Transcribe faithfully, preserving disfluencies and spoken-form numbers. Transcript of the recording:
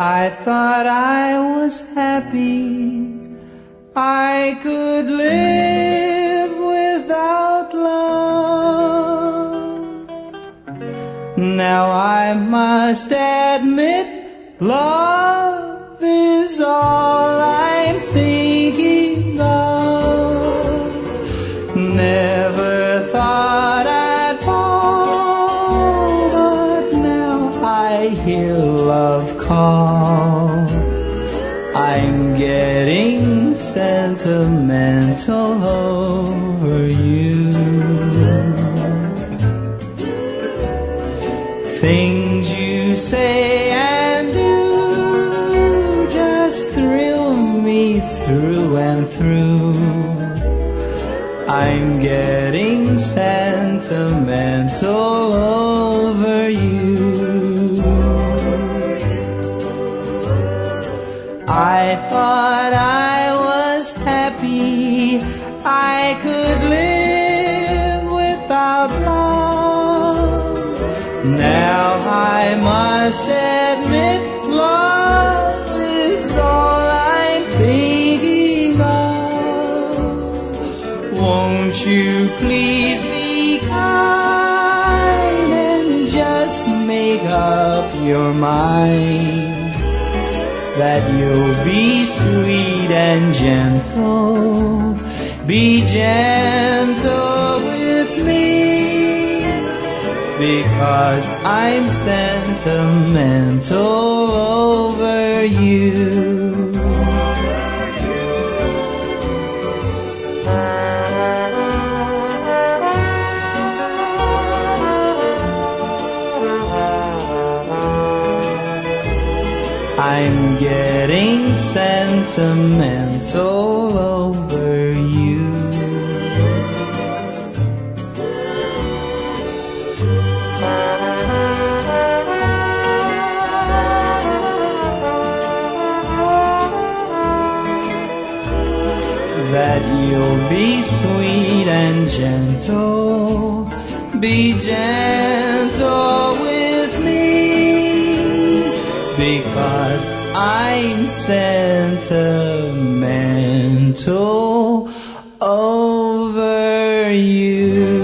I thought I was happy, I could live without love. Now I must admit, love is all I'm thinking of. Never thought I'd fall, but now I hear love call. I'm getting sentimental over you. Things you say and do just thrill me through and through. I'm getting sentimental over you. I thought I was happy, I could live without love. Now I must admit, love is all I'm thinking of. Won't you please be kind and just make up your mind that you'll be sweet and gentle, be gentle with me, because I'm sentimental over you. I'm getting sentimental over you. That you'll be sweet and gentle, be gentle with me, because I'm sentimental over you.